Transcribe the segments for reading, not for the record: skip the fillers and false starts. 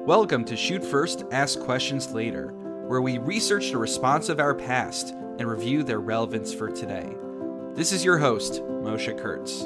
Welcome to Shoot First, Ask Questions Later, where we research the response of our past and review their relevance for today. This is your host, Moshe Kurtz.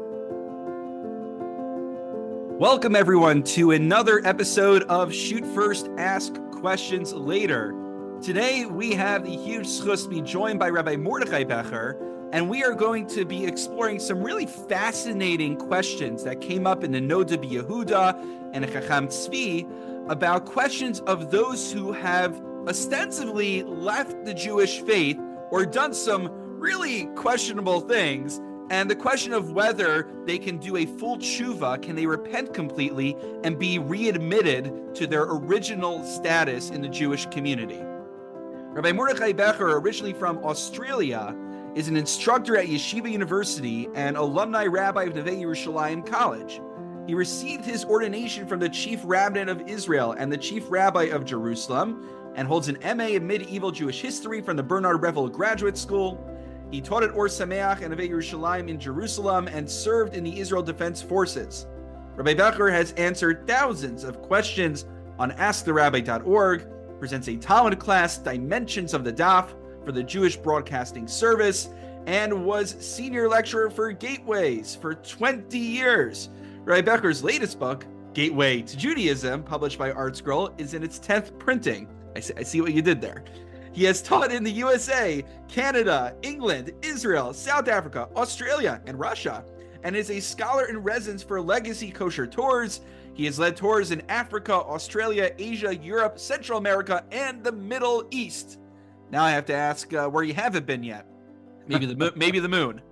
Welcome, everyone, to another episode of Shoot First, Ask Questions Later. Today, we have the huge zchus to be joined by Rabbi Mordechai Becher, and we are going to be exploring some really fascinating questions that came up in the Noda B'Yehuda and Chacham Tzvi about questions of those who have ostensibly left the Jewish faith or done some really questionable things, and the question of whether they can do a full tshuva, can they repent completely and be readmitted to their original status in the Jewish community. Rabbi Mordechai Becher, originally from Australia, is an instructor at Yeshiva University and alumni rabbi of Neve Yerushalayim College. He received his ordination from the chief rabbinate of Israel and the chief rabbi of Jerusalem, and holds an MA in medieval Jewish history from the Bernard Revel Graduate School. He taught at Or Sameach and Neve Yerushalayim in Jerusalem and served in the Israel Defense Forces. Rabbi Becher has answered thousands of questions on AskTheRabbi.org, presents a Talmud class, Dimensions of the Daf, for the Jewish Broadcasting Service, and was senior lecturer for Gateways for 20 years. Rabbi Becher's latest book, Gateway to Judaism, published by ArtScroll, is in its 10th printing. I see what you did there. He has taught in the USA, Canada, England, Israel, South Africa, Australia, and Russia, and is a scholar in residence for Legacy Kosher Tours. He has led tours in Africa, Australia, Asia, Europe, Central America, and the Middle East. Now I have to ask where you haven't been yet. Maybe the moon.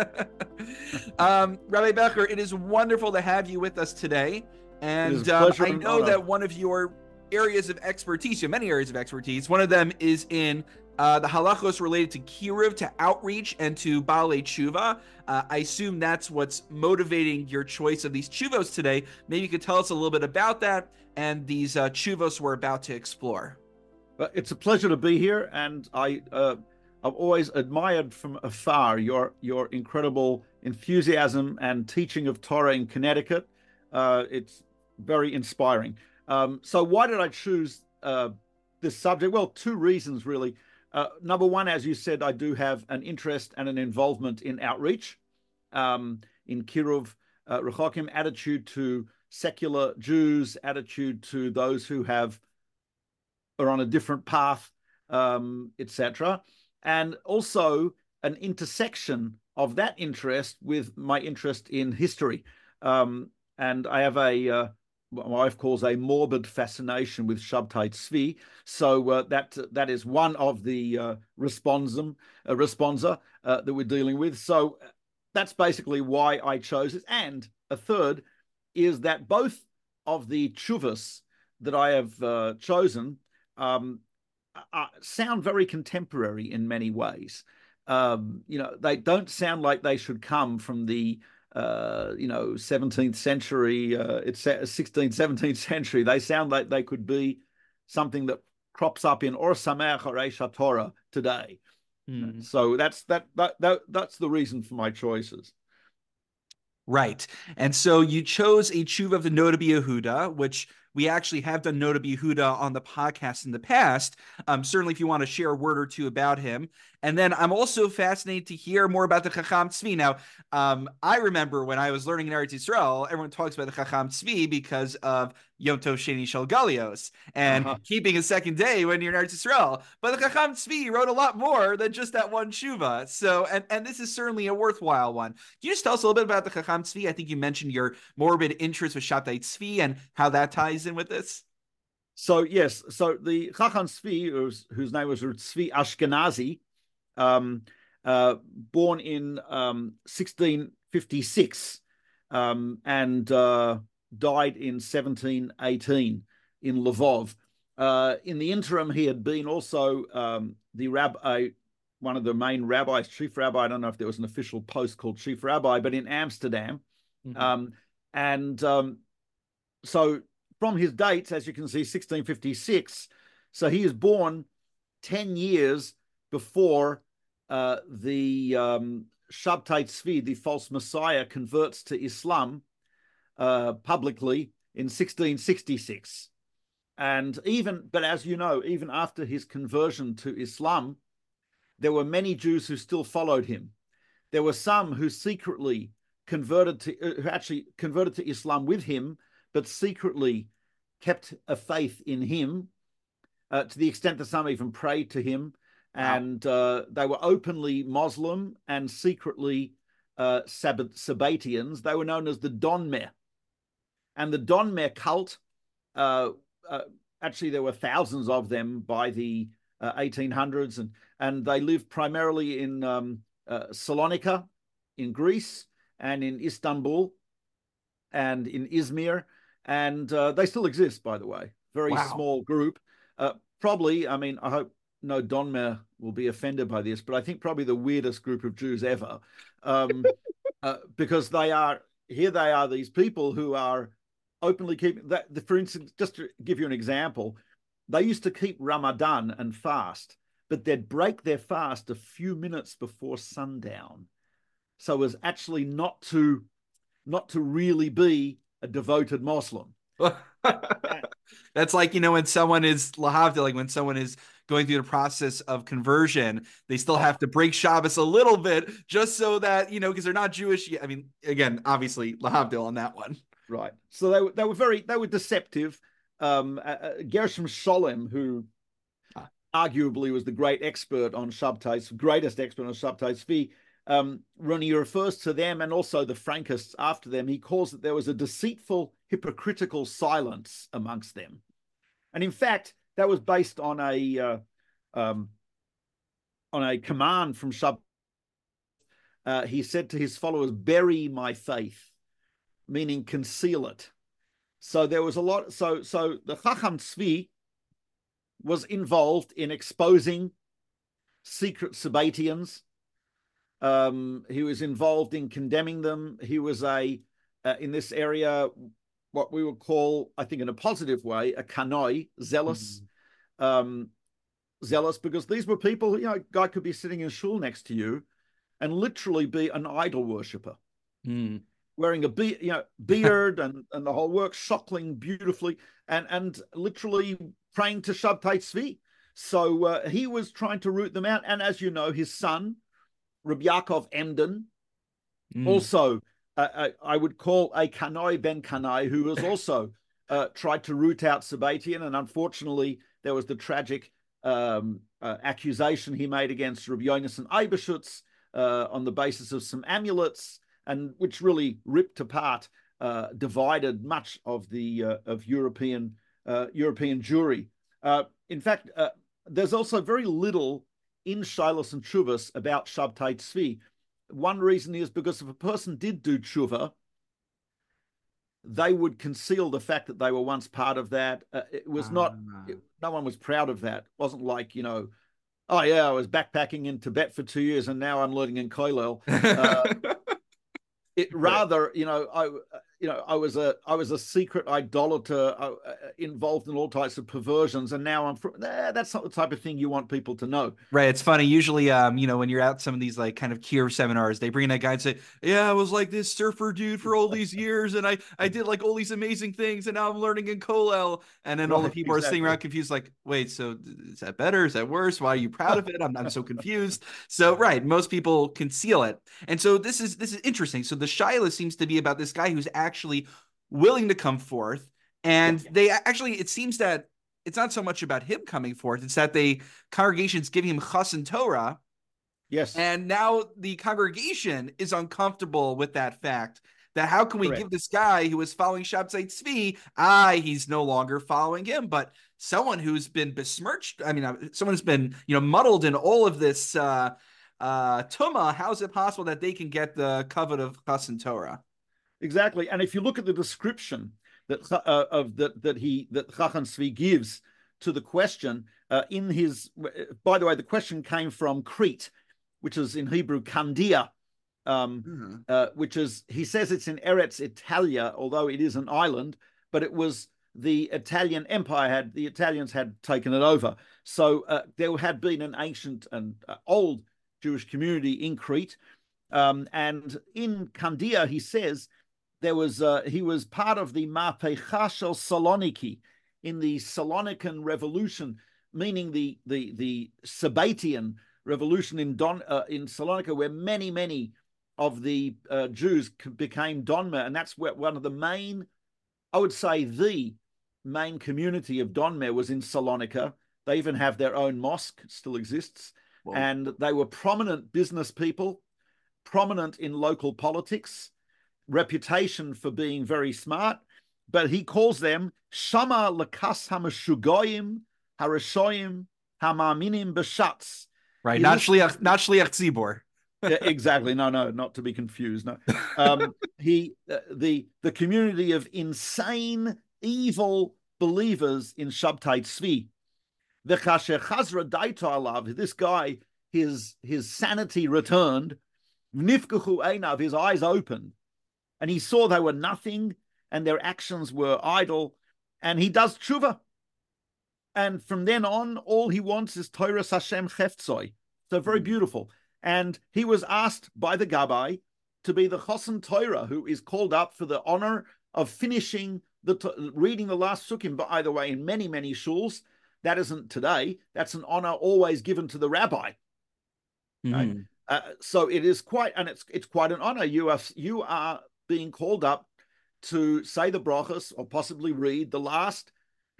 Rabbi Becher, it is wonderful to have you with us today. And I know that one of your areas of expertise, you have many areas of expertise, one of them is in the halachos related to kiruv, to outreach, and to Baalei Tshuva. I assume that's what's motivating your choice of these tshuvos today. Maybe you could tell us a little bit about that and these tshuvos we're about to explore. It's a pleasure to be here, and I've always admired from afar your incredible enthusiasm and teaching of Torah in Connecticut. It's very inspiring. So why did I choose this subject? Well, two reasons, really. Number one, as you said, I do have an interest and an involvement in outreach, in Kiruv Rechokim, attitude to secular Jews, attitude to those who are on a different path, etc. And also an intersection of that interest with my interest in history. And I have what my wife calls a morbid fascination with Shabtai Tzvi. So that is one of the responsa that we're dealing with. So that's basically why I chose it. And a third is that both of the tshuvas that I have chosen sound very contemporary in many ways. They don't sound like they should come from the 17th century, 16th, 17th century. They sound like they could be something that crops up in Or Sameach or Eish HaTorah today. So that's the reason for my choices. Right. And so you chose a tshuva of the Noda B'Yehuda, which we actually have done Noda B'Yehuda on the podcast in the past. Certainly, if you want to share a word or two about him. And then I'm also fascinated to hear more about the Chacham Tzvi. Now, I remember when I was learning in Eretz Yisrael, everyone talks about the Chacham Tzvi because of Yom Tov Sheni Shel Galios and keeping a second day when you're in Eretz Yisrael. But the Chacham Tzvi wrote a lot more than just that one tshuva. So, and this is certainly a worthwhile one. Can you just tell us a little bit about the Chacham Tzvi? I think you mentioned your morbid interest with Shabtai Tzvi and how that ties in with this. So yes, so the Chacham Tzvi, whose name was Tzvi Ashkenazi, born in 1656 and died in 1718 in Lvov. In the interim, he had been also the rabbi, one of the main rabbis, chief rabbi. I don't know if there was an official post called chief rabbi, but in Amsterdam. So from his dates, as you can see, 1656, so he is born 10 years before the Shabtai Tzvi, the false messiah, converts to Islam publicly in 1666. But as you know, even after his conversion to Islam, there were many Jews who still followed him. There were some who secretly who actually converted to Islam with him, but secretly kept a faith in him, to the extent that some even prayed to him. Wow. And they were openly Muslim and secretly Sabbatians. They were known as the Donmeh. And the Donmeh cult, actually, there were thousands of them by the 1800s, and they lived primarily in Salonika, in Greece, and in Istanbul, and in Izmir, and they still exist, by the way. Very small group. Probably, I mean, I hope no Donmeh will be offended by this, but I think probably the weirdest group of Jews ever, because they are these people who are openly keeping that. For instance, just to give you an example, they used to keep Ramadan and fast, but they'd break their fast a few minutes before sundown, so as actually not to really be a devoted Muslim. That's like, when someone is lahavdil, like when someone is going through the process of conversion, they still have to break Shabbos a little bit just so that, because they're not Jewish. I mean, again, obviously lahavdil on that one. Right. So they were deceptive. Gershom Scholem, who arguably was the greatest expert on Shabtai Tzvi, when he refers to them and also the Frankists after them, he calls it there was a deceitful, hypocritical silence amongst them. And in fact, that was based on a command from Shabtai. He said to his followers, "Bury my faith," meaning conceal it. So there was a lot. So the Chacham Tzvi was involved in exposing secret Sabbatians. He was involved in condemning them. He was in this area, what we would call, I think in a positive way, a kanoi, zealous. Zealous, because these were people, a guy could be sitting in shul next to you and literally be an idol worshiper. Wearing a beard and the whole work, shockling beautifully, and literally praying to Shabtai Tzvi. So he was trying to root them out. And as you know, his son, Rabbi Yaakov Emden, also I would call a Kanoi ben Kanai, who was also tried to root out Sabbatian. And unfortunately, there was the tragic accusation he made against Rabbi Yonasan Eibeshutz on the basis of some amulets, and which really ripped apart, divided much of the of European Jewry. In fact, there's also very little in Shilas and Tshuvas about Shabtai Tzvi. One reason is because if a person did do tshuva, they would conceal the fact that they were once part of that. It was no one was proud of that. It wasn't like, oh yeah, I was backpacking in Tibet for 2 years and now I'm learning in Kollel. Rather, I was a secret idolater, involved in all types of perversions, and now that's not the type of thing you want people to know. Right. It's funny. Usually, when you're at some of these like kind of Kier seminars, they bring in a guy and say, "Yeah, I was like this surfer dude for all these years, and I did like all these amazing things, and now I'm learning in Kollel." And then all the people are sitting around confused, like, "Wait, so is that better? Is that worse? Why are you proud of it? I'm so confused." So, right, most people conceal it, and so this is interesting. So the Shaila seems to be about this guy who's actually willing to come forth, and they actually, it seems that it's not so much about him coming forth, it's that the congregation's giving him Chassan Torah. Yes. And now the congregation is uncomfortable with that fact, that how can we give this guy who is following Shabtai Tzvi, he's no longer following him, but someone who's been besmirched, someone who's been, muddled in all of this Tumah, how is it possible that they can get the covet of Chassan Torah? Exactly. And if you look at the description that Chacham Tzvi gives to the question, by the way, the question came from Crete, which is in Hebrew Candia, which is, he says it's in Eretz Italia, although it is an island, but it was the Italian Empire the Italians had taken it over. So there had been an ancient and old Jewish community in Crete. And in Candia, he says, he was part of the Mapecha Shel Saloniki. in the Salonican Revolution, meaning the Sabbatian Revolution in Salonika, where many of the Jews became Donmer, and that's where one of the main, I would say, the main community of Donmer was in Salonika. They even have their own mosque, still exists. Whoa. And they were prominent business people, prominent in local politics, reputation for being very smart. But he calls them Shama Lakas Hamashugoyim Harashoyim Hamaminim Bashatz. Right, not Shliach Tzibor. Yeah, exactly. No, not to be confused. No, the community of insane, evil believers in Shabtai Tzvi. This guy, his sanity returned. Nifkachu Einav, his eyes opened, and he saw they were nothing, and their actions were idle, and he does tshuva. And from then on, all he wants is Torah Hashem Cheftzoi. So very beautiful. And he was asked by the Gabbai to be the Chosen Torah, who is called up for the honor of finishing reading the last sukkim. But either way, in many shuls, that isn't today. That's an honor always given to the rabbi. Right? So it is quite, and it's quite an honor. You are being called up to say the brachas, or possibly read the last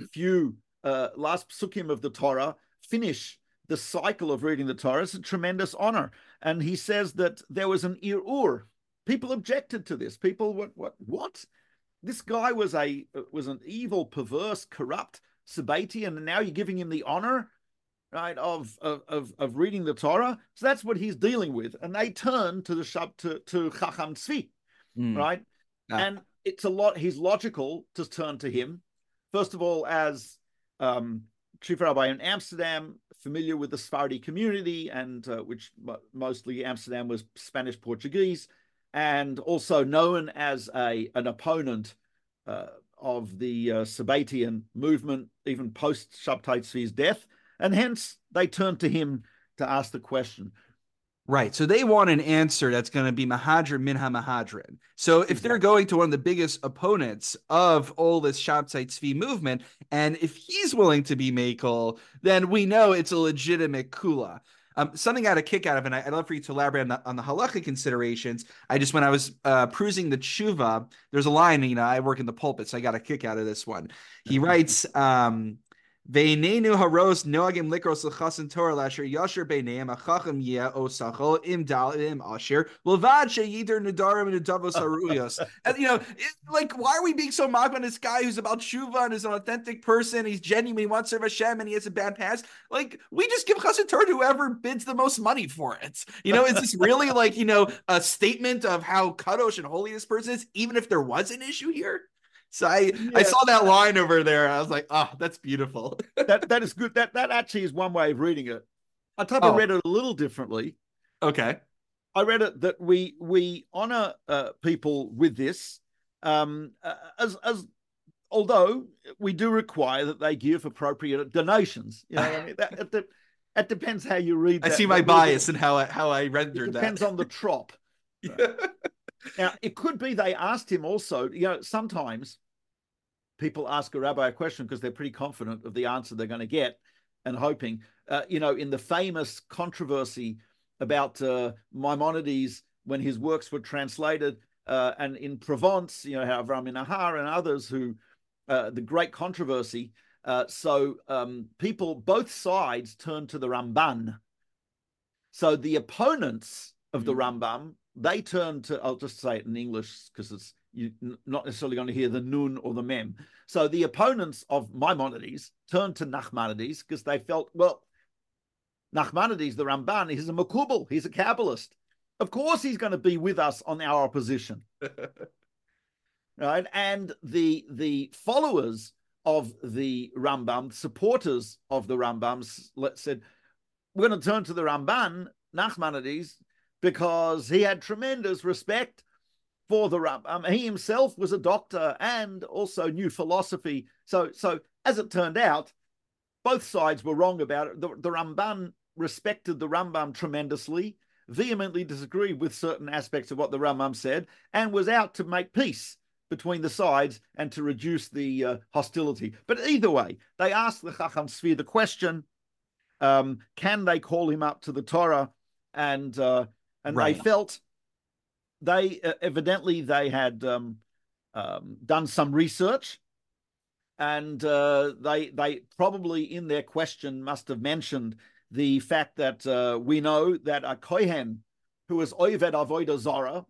psukim of the Torah, finish the cycle of reading the Torah. It's a tremendous honor. And he says that there was an irur. People objected to this. People, what? This guy was an evil, perverse, corrupt Sabbatian, and now you're giving him the honor, right, of reading the Torah. So that's what he's dealing with. And they turn to to Chacham Tzvi, right? And it's a lot. He's logical to turn to him. First of all, as chief rabbi in Amsterdam, familiar with the Sephardi community, and which mostly Amsterdam was Spanish Portuguese, and also known as an opponent of the Sabbatian movement, even post Shabtai Tzvi's death, and hence they turned to him to ask the question. Right. So they want an answer that's going to be Mahadran min ha-Mahadran. So if they're going to one of the biggest opponents of all this Shabtai Tzvi movement, and if he's willing to be Makel, then we know it's a legitimate kula. Something I had a kick out of, and I'd love for you to elaborate on the halachic considerations. When I was perusing the tshuva, there's a line, I work in the pulpit, so I got a kick out of this one. He writes, Ve'inenu haros noagim likros l'chasen Torah lasher yasher beineim achacham yeh osachol im dal im asher l'vad sheyider nedarim and nedavos haruyos. And why are we being so mocked on this guy who's about tshuva and is an authentic person? He's genuine, he wants to serve Hashem, and he has a bad past. We just give chasen Torah to whoever bids the most money for it. Is this really a statement of how kadosh and holy this person is, even if there was an issue here? So I saw that line over there. I was like, oh, that's beautiful. that is good. That actually is one way of reading it. I read it a little differently. Okay. I read it that we honor people with this, as although we do require that they give appropriate donations. That depends how you read that. I see my bias in how I rendered that. It depends on the trop. Now, it could be they asked him also, sometimes people ask a rabbi a question because they're pretty confident of the answer they're going to get and hoping, in the famous controversy about Maimonides when his works were translated, and in Provence, Avram Minahar and others who, the great controversy. People, both sides turned to the Ramban. So the opponents of the Rambam, they turn to, I'll just say it in English because you're not necessarily going to hear the nun or the mem. So the opponents of Maimonides turned to Nachmanides because they felt, well, Nachmanides, the Ramban, he's a Makubal, he's a Kabbalist. Of course he's going to be with us on our opposition. Right? And the followers of the Rambam, supporters of the Rambam, said, we're going to turn to the Ramban, Nachmanides, because he had tremendous respect for the Rambam. He himself was a doctor and also knew philosophy. So as it turned out, both sides were wrong about it. The Ramban respected the Rambam tremendously, vehemently disagreed with certain aspects of what the Rambam said, and was out to make peace between the sides and to reduce the hostility. But either way, they asked the Chacham Tzvi the question, can they call him up to the Torah? And they felt evidently they had done some research, and they probably in their question must have mentioned the fact that we know that a kohen who was Oved Avodah Zarah,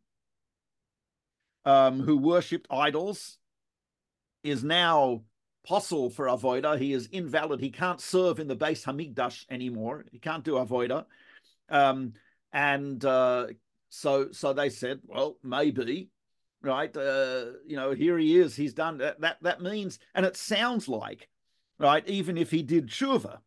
who worshipped idols, is now possible for Avodah. He is invalid. He can't serve in the Beis Hamikdash anymore. He can't do Avodah. So they said, well, maybe, right? Here he is. He's done that. That means, and it sounds like, right, even if he did tshuva.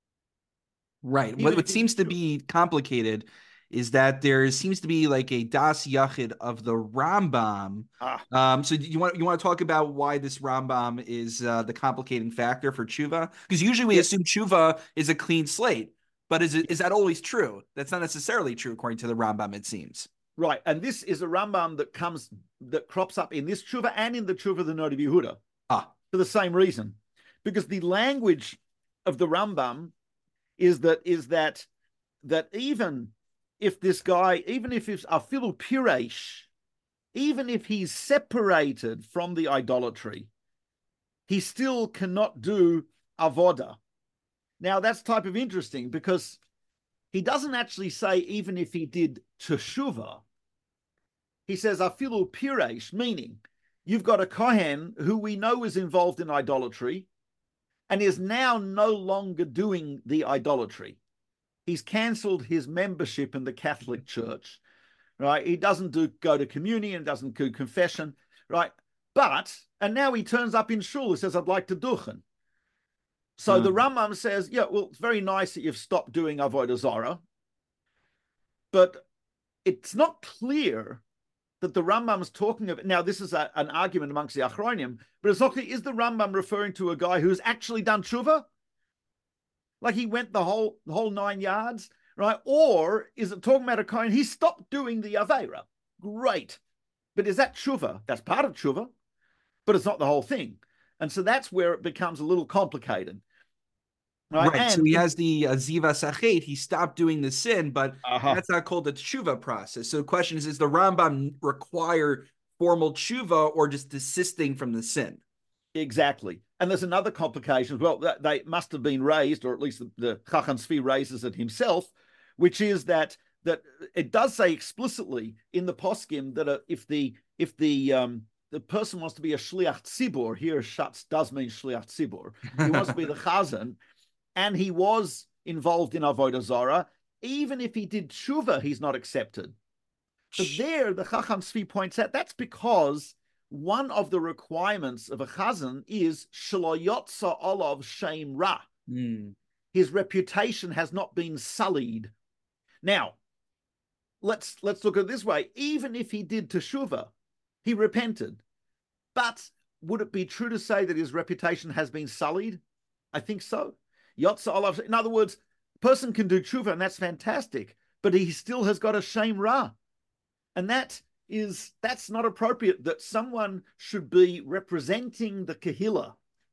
Right. What seems to be complicated is that there seems to be like a das yachid of the Rambam. So you want to talk about why this Rambam is the complicating factor for tshuva? Because usually we assume tshuva is a clean slate, but is that always true? That's not necessarily true according to the Rambam, it seems. Right, and this is a Rambam that crops up in this tshuva and in the tshuva of the Noda B'Yehuda for the same reason, because the language of the Rambam is that even if this guy, even if it's afilu piresh, even if he's separated from the idolatry, he still cannot do avodah. Now that's type of interesting because he doesn't actually say even if he did teshuvah. He says afilu piresh, meaning you've got a kohen who we know is involved in idolatry and is now no longer doing the idolatry. He's cancelled his membership in the Catholic Church, right? He doesn't go to communion, doesn't do confession, right? And now he turns up in shul and says, I'd like to duchen. So the Rambam says, yeah, well, it's very nice that you've stopped doing Avodah Zarah, but it's not clear that the Rambam is talking about. Now, this is an argument amongst the Achronim, but it's not clear, is the Rambam referring to a guy who's actually done tshuva? Like he went the whole 9 yards, right? Or is it talking about a kohen? He stopped doing the Aveira. Great. But is that tshuva? That's part of tshuva, but it's not the whole thing. And so that's where it becomes a little complicated. Right. So he has the Ziva Sachet. He stopped doing the sin, but that's not called the tshuva process. So the question is the Rambam require formal tshuva or just desisting from the sin? Exactly. And there's another complication. Well, they must have been raised, or at least the Chacham Tzvi raises it himself, which is that it does say explicitly in the poskim that if the person wants to be a shliach tzibur, here shatz does mean shliach tzibur. He wants to be the chazan, and he was involved in avodah zarah. Even if he did tshuva, he's not accepted. So there, the Chacham Tzvi points out that's because one of the requirements of a chazan is shelo yotza olav shem ra. His reputation has not been sullied. Now, let's look at it this way. Even if he did teshuvah, he repented. But would it be true to say that his reputation has been sullied? I think so. Yotza olav. In other words, a person can do teshuvah, and that's fantastic, but he still has got a shem ra, and that's not appropriate. That someone should be representing the kahila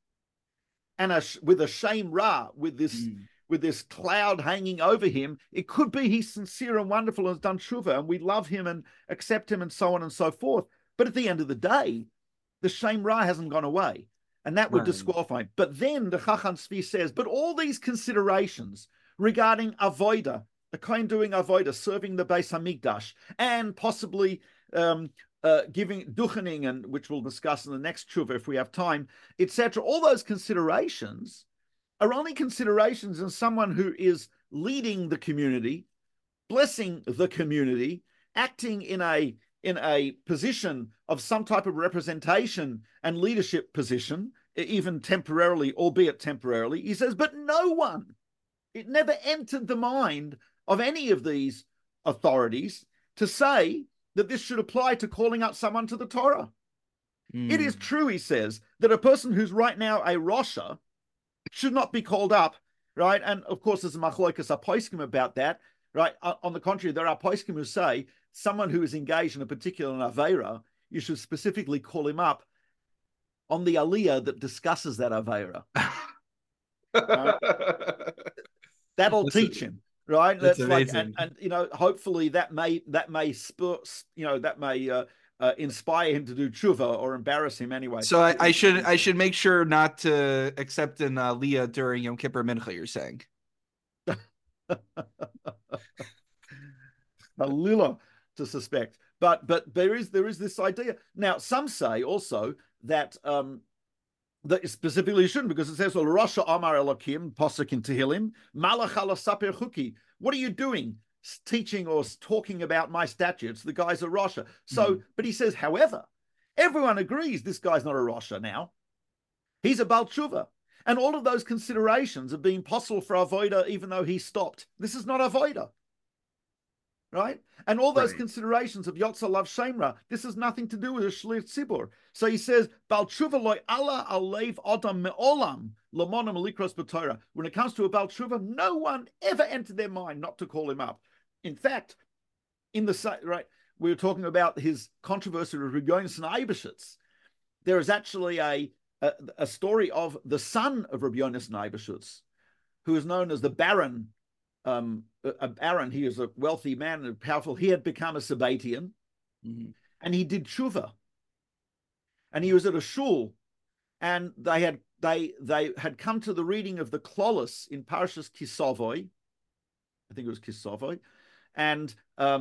and with a shem ra, with this cloud hanging over him. It could be he's sincere and wonderful and has done tshuva, and we love him and accept him and so on and so forth. But at the end of the day, the shem ra hasn't gone away, and that would disqualify him. But then the Chacham Tzvi says, but all these considerations regarding avodah, the kohen doing avodah, serving the Beis Hamikdash, and possibly giving duchening, and which we'll discuss in the next tshuva if we have time, etc. All those considerations are only considerations in someone who is leading the community, blessing the community, acting in a position of some type of representation and leadership position, even temporarily, albeit temporarily. He says, but no one, it never entered the mind of any of these authorities to say that this should apply to calling out someone to the Torah. It is true, he says, that a person who's right now a Rosha should not be called up, right? And of course, there's a machlokas aposkim about that, right? On the contrary, there are aposkim who say someone who is engaged in a particular aveira, you should specifically call him up on the aliyah that discusses that Aveira. Right? That'll teach him, right? That's That's like, amazing. and hopefully that may spur, that may inspire him to do tshuva or embarrass him anyway. So I should make sure not to accept an aliyah during Yom Kippur Mincha, you're saying? A lila to suspect, but there is this idea now. Some say also that that specifically you shouldn't, because it says, well, Rasha Amar Elokim, Posuk in Tehillim, Malach ala Saper Chuki. What are you doing? Teaching or talking about my statutes? The guy's a Rasha. So, but he says, however, everyone agrees this guy's not a Rasha now. He's a Baal Tshuva. And all of those considerations of being possible for Avodah, even though he stopped. This is not Avodah. Right? And all those considerations of Yotza Lav Shemra, this has nothing to do with a Shlir Tzibur. So he says, Baal Tshuva loy Allah alev Adam me'olam lamonam alikros b'Torah. When it comes to a Baal Tshuva, no one ever entered their mind not to call him up. In fact, we were talking about his controversy with Rabbi Yonasan Eibeshitz. There is actually a story of the son of Rabbi Yonasan Eibeshitz, who is known as the Baron. Aaron, he was a wealthy man and powerful. He had become a Sabbatian, and he did tshuva. And he was at a shul, and they had come to the reading of the Klolos in Parashas Kisavoi. I think it was Kisavoi, and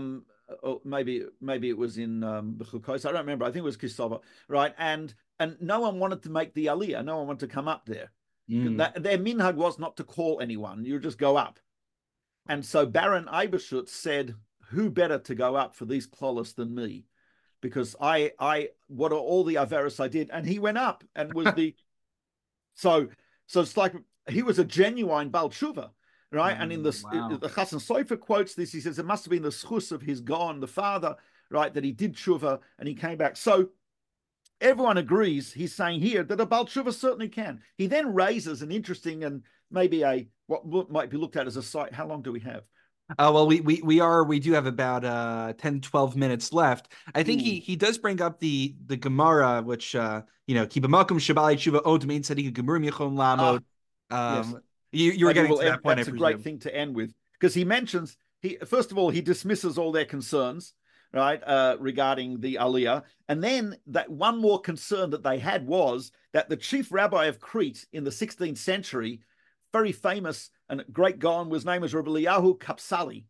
maybe it was in Bechukos. I don't remember. I think it was Kisavoi, right? And no one wanted to make the aliyah. No one wanted to come up there. Their minhag was not to call anyone. You just go up. And so Baron Eibeshitz said, who better to go up for these klolos than me? Because what are all the averos I did? And he went up and was so it's like he was a genuine Baal Tshuva, right? And in the Chassan Sofer quotes this, he says it must have been the schus of his Gaon, the father, right, that he did tshuva and he came back. So everyone agrees, he's saying here, that a Baal Tshuva certainly can. He then raises an interesting and maybe what might be looked at as a site. How long do we have? Well, we do have about 10, 12 minutes left. I think he does bring up the Gemara, which Kiba Malkum Shabali Tshuva Od Mein Tzaddik Gemur Michom Lamod. Yes. You were getting to that point. That's a great thing to end with, because he mentions first of all he dismisses all their concerns, right, regarding the Aliyah, and then that one more concern that they had was that the chief rabbi of Crete in the 16th century, very famous and great Gaon, was named as Rabbi Eliyahu Kapsali.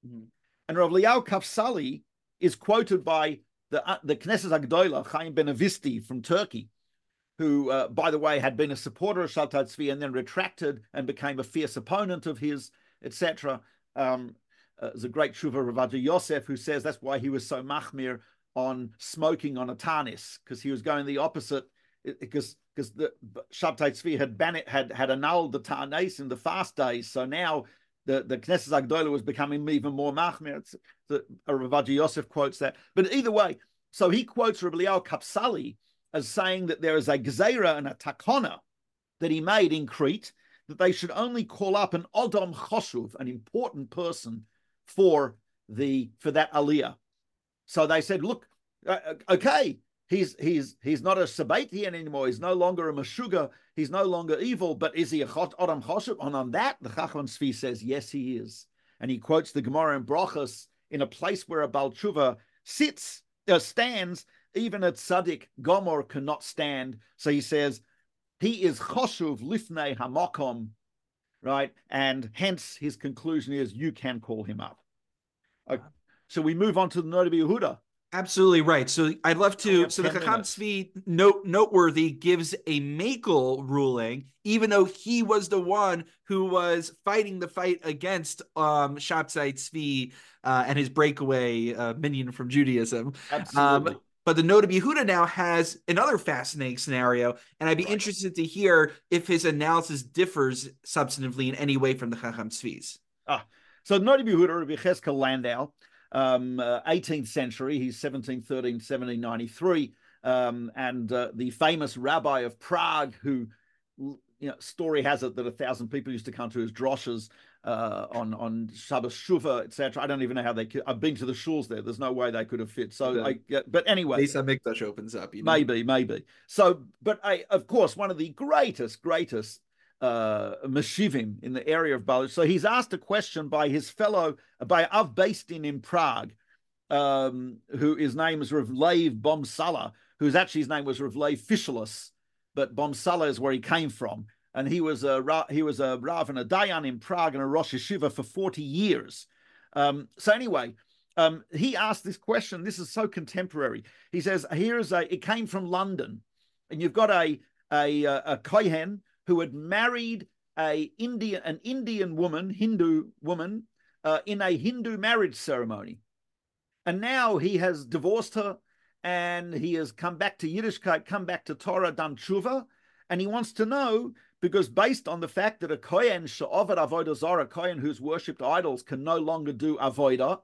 And Rabbi Eliyahu Kapsali is quoted by the Knesset Agdola, Chaim Benavisti from Turkey, who, by the way, had been a supporter of Shabtai Tzvi and then retracted and became a fierce opponent of his, etc. There's a great Shuvah Ravaja Yosef who says that's why he was so machmir on smoking on a tanis, because he was going the opposite, because the Shabtai Tzvi had annulled the Ta'anes in the fast days. So now the Knesset Agdola was becoming even more machmir. Ravaja Yosef quotes that. But either way, so he quotes Rabbi Eliyahu Kapsali as saying that there is a gzeira and a takona that he made in Crete, that they should only call up an Odom Choshuv, an important person, for that aliyah. So they said, look, okay, he's not a Sabbatian anymore. He's no longer a Meshuga. He's no longer evil. But is he a Odom Choshuv? And on that, the Chacham Tzvi says, yes, he is. And he quotes the Gemara in Brachos, in a place where a Baal Tshuva stands, even a tzaddik Gomor cannot stand. So he says, he is Choshuv Lifnei Hamakom, right? And hence his conclusion is, you can call him up. Okay. So we move on to the Noda B'Yehuda. Absolutely right. So I'd love to. So the Chacham Tzvi noteworthy gives a Makel ruling, even though he was the one who was fighting the fight against Shabtai Tzvi and his breakaway minion from Judaism. Absolutely. But the Noda B'Yehuda now has another fascinating scenario, and I'd be interested to hear if his analysis differs substantively in any way from the Chacham Tzvi's. So Noda B'Yehuda, Rabbi Cheskel Landau, 18th century, he's 1713, 1793, and the famous rabbi of Prague, who, story has it that 1,000 people used to come to his droshes, on Shabbos Shuvah, etc. I don't even know how they could. I've been to the shuls there. There's no way they could have fit. So but anyway, Beis Hamikdash opens up. Maybe. So, but of course, one of the greatest Meshivim in the area of Balish. So he's asked a question by his fellow, by Av Beis-Din in Prague, who his name is Rav Lev Bomsala, whose actually his name was Rav Lev Fishelus, but Bomsala is where he came from. And he was a Rav and a Dayan in Prague and a Rosh Yeshiva for 40 years. So anyway, he asked this question. This is so contemporary. He says, it came from London, and you've got a Kohen who had married an Indian woman, Hindu woman, in a Hindu marriage ceremony. And now he has divorced her, and he has come back to Yiddishkeit, come back to Torah, done tshuva, and he wants to know, because based on the fact that a Kohen she'ovad avodah zarah, a Kohen who's worshipped idols, can no longer do avodah,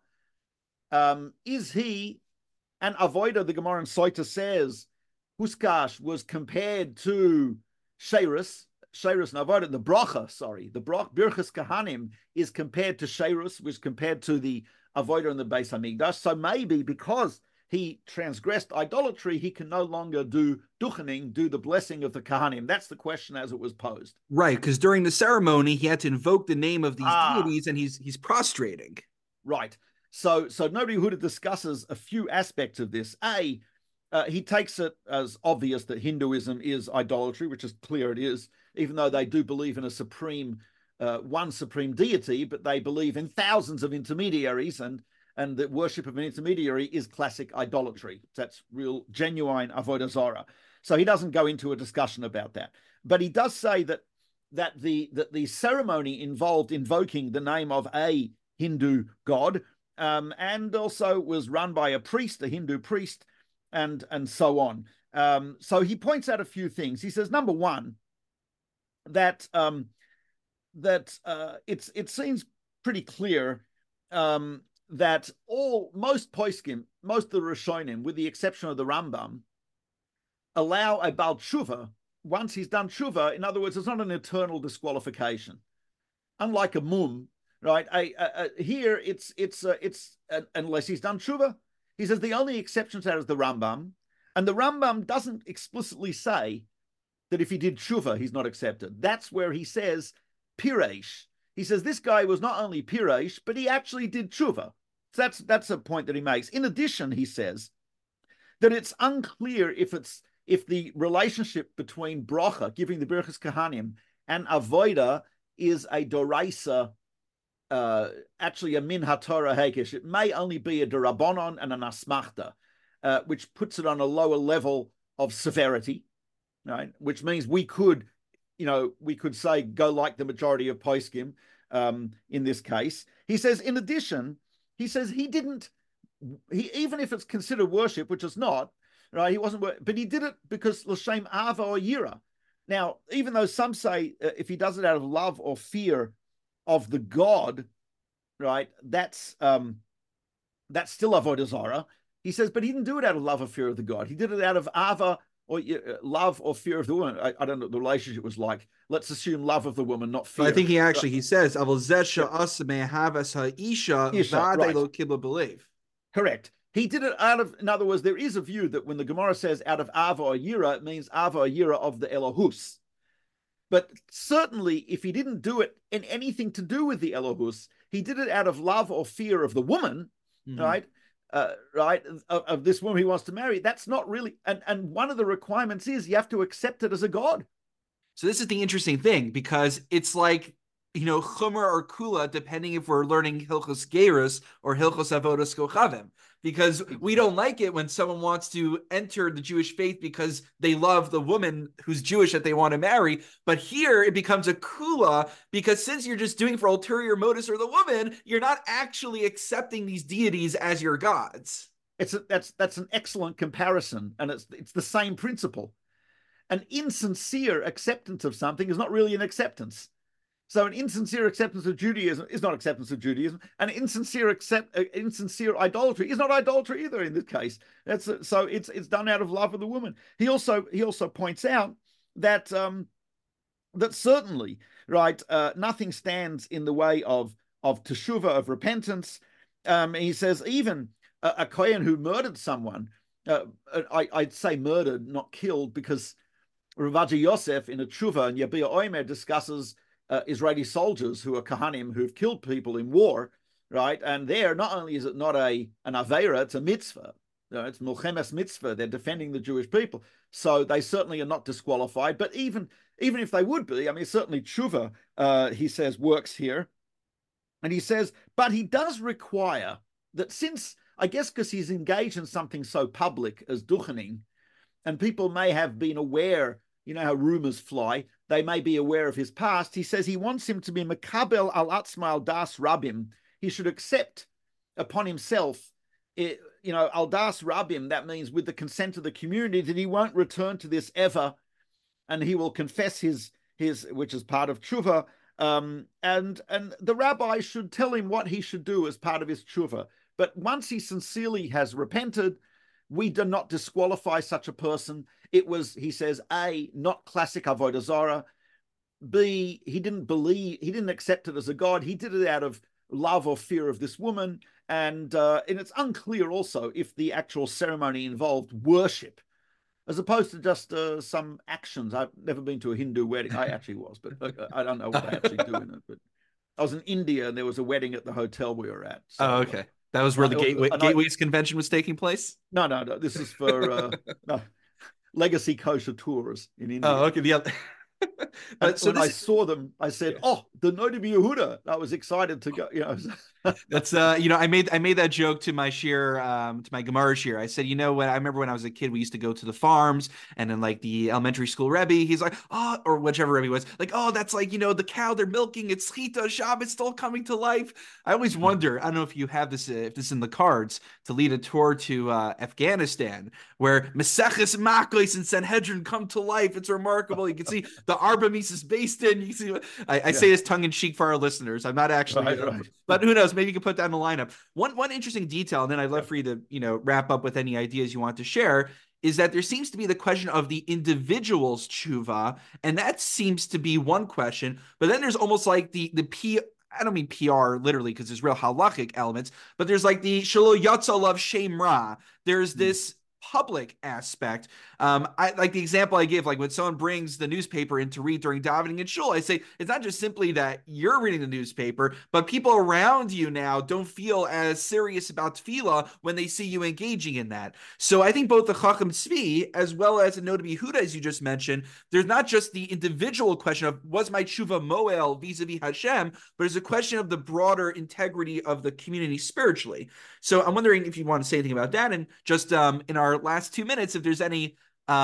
is he an avodah? The Gemara in Soita says, Huskash was compared to Sheirus and avodah. The Birchas Kahanim is compared to Sheirus, was compared to the avodah in the Beis Hamikdash. So maybe because he transgressed idolatry, he can no longer do duchening, do the blessing of the Kahanim. That's the question as it was posed. Right, because during the ceremony, he had to invoke the name of these deities, and he's prostrating. Right. So Nobody Yehuda discusses a few aspects of this. He takes it as obvious that Hinduism is idolatry, which is clear it is, even though they do believe in one supreme deity, but they believe in thousands of intermediaries, and the worship of an intermediary is classic idolatry. That's real, genuine avodah zarah. So he doesn't go into a discussion about that, but he does say that the ceremony involved invoking the name of a Hindu god, and also was run by a Hindu priest, and so on. So he points out a few things. He says, number one, that it seems pretty clear that most poskim, most of the Rishonim, with the exception of the Rambam, allow a Baal Tshuva, once he's done Tshuva, in other words, it's not an eternal disqualification. Unlike a mum, right? Here it's unless he's done Tshuva. He says the only exception to that is the Rambam, and the Rambam doesn't explicitly say that if he did Tshuva, he's not accepted. That's where he says Piresh. He says this guy was not only Piresh, but he actually did Tshuva. So that's a point that he makes. In addition, he says that it's unclear if the relationship between bracha, giving the Birchas Kahanim, and avoda is a doraisa, actually a min haTorah hekesh. It may only be a derabonon and an asmachta, which puts it on a lower level of severity, right? Which means we could say go like the majority of poskim in this case. He says, in addition, even if it's considered worship, which it's not, right? He wasn't, but he did it because l'shem ava or yira. Now, even though some say if he does it out of love or fear of the god, right, that's still avodah zarah. He says, but he didn't do it out of love or fear of the god. He did it out of ava or love or fear of the woman. I don't know what the relationship was like. Let's assume love of the woman, not fear. I think he says, correct. He did it out of, in other words, there is a view that when the Gemara says out of ava or yira, it means ava or yira of the Elohus. But certainly, if he didn't do it in anything to do with the Elohus, he did it out of love or fear of the woman, right? Of this woman he wants to marry. That's not really, and one of the requirements is you have to accept it as a god. So this is the interesting thing, because it's like, Chumer or Kula, depending if we're learning Hilchos Gerus or Hilchos Avodas Kochavim, because we don't like it when someone wants to enter the Jewish faith because they love the woman who's Jewish that they want to marry. But here it becomes a Kula, because since you're just doing for ulterior motives or the woman, you're not actually accepting these deities as your gods. That's an excellent comparison, and it's the same principle. An insincere acceptance of something is not really an acceptance. So an insincere acceptance of Judaism is not acceptance of Judaism. An insincere idolatry is not idolatry either in this case. So it's done out of love of the woman. He also points out that that certainly, right, nothing stands in the way of teshuvah, of repentance. He says even a kohen who murdered someone, I'd say murdered, not killed, because Ravaji Yosef in a tshuva and Yabia Omer discusses Israeli soldiers who are Kohanim who've killed people in war, right? And there, not only is it not an Aveira, it's a mitzvah. It's Milchemes mitzvah. They're defending the Jewish people. So they certainly are not disqualified. But even if they would be, I mean, certainly tshuva, he says, works here. And he says, but he does require that, since, I guess because he's engaged in something so public as duchening, and people may have been aware, you know how rumors fly, they may be aware of his past. He says he wants him to be Makabel al Atzma Das Rabim. He should accept upon himself, al Das Rabim, that means with the consent of the community, that he won't return to this ever, and he will confess his which is part of tshuva, and the rabbi should tell him what he should do as part of his tshuva. But once he sincerely has repented, we do not disqualify such a person. It was, he says, A, not classic avodah zarah. B, he didn't accept it as a god. He did it out of love or fear of this woman. And it's unclear also if the actual ceremony involved worship, as opposed to just some actions. I've never been to a Hindu wedding. I actually was, but I don't know what they actually do in it. But I was in India and there was a wedding at the hotel we were at. So, oh, okay. That was where the Gateways convention was taking place? No. This is for Legacy Kosher Tours in India. Oh, okay. But so when I saw them, I said, "Oh, the Noda Yehuda!" I was excited to go. That's I made that joke to my shir, to my Gemara shir. I said, I remember when I was a kid, we used to go to the farms, and then like the elementary school Rebbe, he's like, oh, or whichever Rebbe was, like, oh, that's like the cow they're milking, it's Chita Shabbos still coming to life. I always wonder. I don't know if you have this, if this is in the cards, to lead a tour to Afghanistan, where Maseches Makos and Sanhedrin come to life. It's remarkable. You can see the Arba Mises based in. You can see. I say this tongue in cheek for our listeners. I'm not actually, right. But who knows? Maybe you can put that in the lineup. One interesting detail, and then I'd love for you to wrap up with any ideas you want to share, is that there seems to be the question of the individual's tshuva, and that seems to be one question. But then there's almost like I don't mean PR literally, because there's real halachic elements, but there's like the shelo yatsa lav shem ra. There's this public aspect. I like the example I gave, like when someone brings the newspaper in to read during davening in shul, I say it's not just simply that you're reading the newspaper, but people around you now don't feel as serious about tefillah when they see you engaging in that. So I think both the Chacham Tzvi as well as the Noda Yehuda, as you just mentioned, there's not just the individual question of was my tshuva moel vis-a-vis Hashem, but there's a question of the broader integrity of the community spiritually. So I'm wondering if you want to say anything about that, and just in our last 2 minutes, if there's any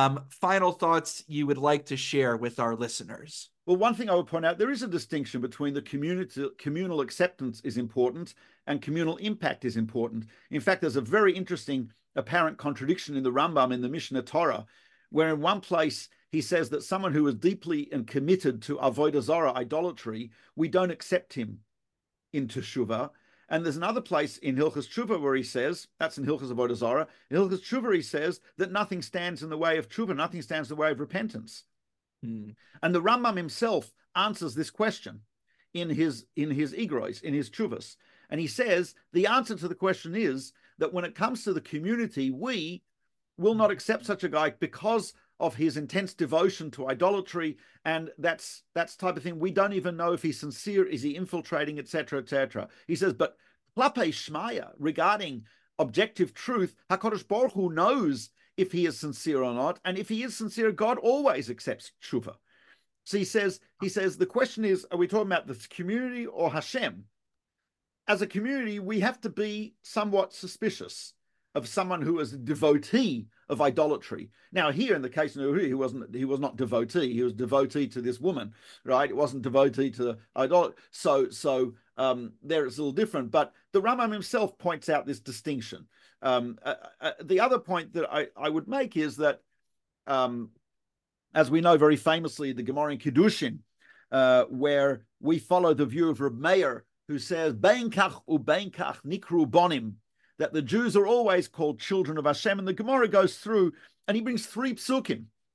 final thoughts you would like to share with our listeners. Well, one thing I would point out, there is a distinction between the communal acceptance is important and communal impact is important. In fact, there's a very interesting apparent contradiction in the Rambam in the Mishnah Torah, where in one place he says that someone who is deeply and committed to avodah zarah, idolatry, we don't accept him into Teshuvah. And there's another place in Hilchos Tshuva where he says, that's in Hilchos Avodah Zarah, in Hilchos Tshuva he says that nothing stands in the way of Tshuva, nothing stands in the way of repentance. And the Rambam himself answers this question in his Igros, in his Tshuvas. And he says the answer to the question is that when it comes to the community, we will not accept such a guy because of his intense devotion to idolatry, and that's type of thing. We don't even know if he's sincere, is he infiltrating, etc., etc. He says, but Klape Shmaya, regarding objective truth, HaKadosh Baruch Hu knows if he is sincere or not, and if he is sincere, God always accepts tshuva. So he says the question is, are we talking about the community or Hashem? As a community, we have to be somewhat suspicious of someone who is a devotee of idolatry. Now, here in the case of Nuri, he was not devotee. He was devotee to this woman, right? It wasn't devotee to the idolatry. So there it's a little different. But the Rambam himself points out this distinction. The other point that I would make is that, as we know very famously, the Gemara in Kiddushin, where we follow the view of Reb Meir, who says, "Bein kach ubein kach nikru bonim," that the Jews are always called children of Hashem. And the Gemara goes through, and he brings 3 psukim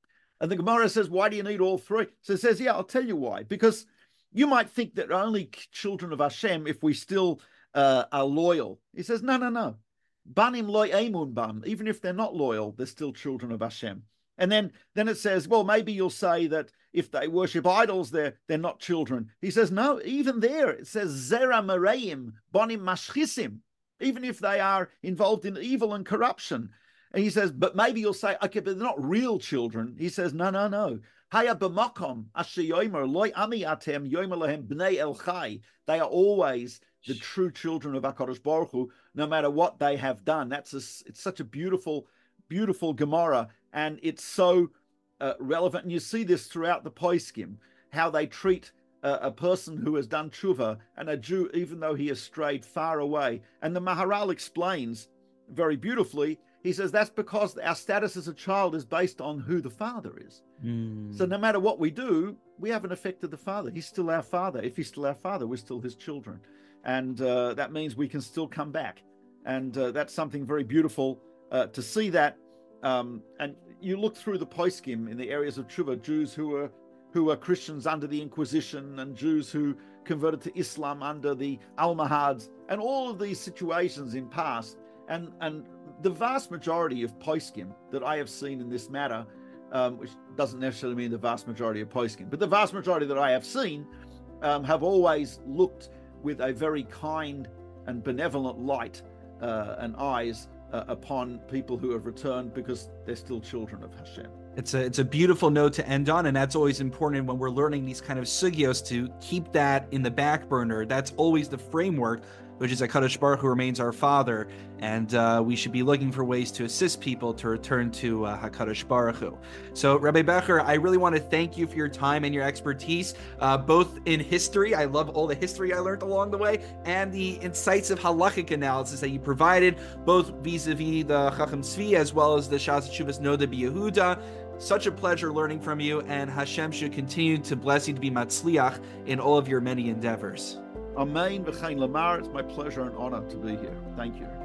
And the Gemara says, why do you need all three? So it says, yeah, I'll tell you why. Because you might think that only children of Hashem if we still are loyal. He says, no. Banim loy emun ban. Even if they're not loyal, they're still children of Hashem. And then it says, well, maybe you'll say that if they worship idols, they're not children. He says, no, even there, it says, zera mereim, bonim mashchisim. Even if they are involved in evil and corruption. And he says, but maybe you'll say, okay, but they're not real children. He says, no. Haya b'makom asher yomer loy ami atem yomer lahem bnei el chai. They are always the true children of HaKadosh Baruch Hu, no matter what they have done. It's such a beautiful, beautiful Gemara, and it's so relevant. And you see this throughout the Poskim, how they treat a person who has done tshuva and a Jew, even though he has strayed far away. And the Maharal explains very beautifully. He says that's because our status as a child is based on who the father is. So no matter what we do, we haven't affected the father. He's still our father. If he's still our father, we're still his children. And that means we can still come back. And that's something very beautiful to see that. And you look through the Poskim in the areas of tshuva, Jews who were Christians under the Inquisition and Jews who converted to Islam under the Almohads, and all of these situations in past. And the vast majority of Poskim that I have seen in this matter, which doesn't necessarily mean the vast majority of Poskim, but the vast majority that I have seen have always looked with a very kind and benevolent light and eyes upon people who have returned, because they're still children of Hashem. It's a beautiful note to end on, and that's always important when we're learning these kind of sugyos, to keep that in the back burner. That's always the framework, which is HaKadosh Baruch Hu remains our Father, and we should be looking for ways to assist people to return to HaKadosh Baruch Hu. So, Rabbi Becher, I really want to thank you for your time and your expertise, both in history. I love all the history I learned along the way, and the incisive halachic analysis that you provided, both vis-a-vis the Chacham Tzvi as well as the Shas Teshuvas Noda B'Yehuda. Such a pleasure learning from you, and Hashem should continue to bless you to be matzliach in all of your many endeavors. Amen v'chein lamar. It's my pleasure and honor to be here. Thank you.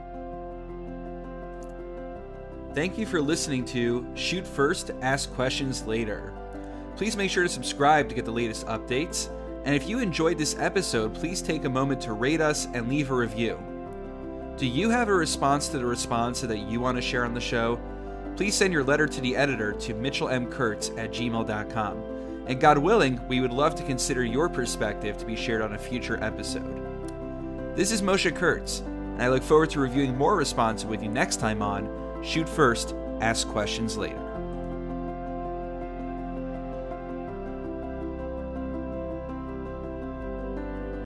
Thank you for listening to Shoot First, Ask Questions Later. Please make sure to subscribe to get the latest updates. And if you enjoyed this episode, please take a moment to rate us and leave a review. Do you have a response to the response that you want to share on the show? Please send your letter to the editor to mitchellmkurtz@gmail.com. And God willing, we would love to consider your perspective to be shared on a future episode. This is Moshe Kurtz, and I look forward to reviewing more responses with you next time on Shoot First, Ask Questions Later.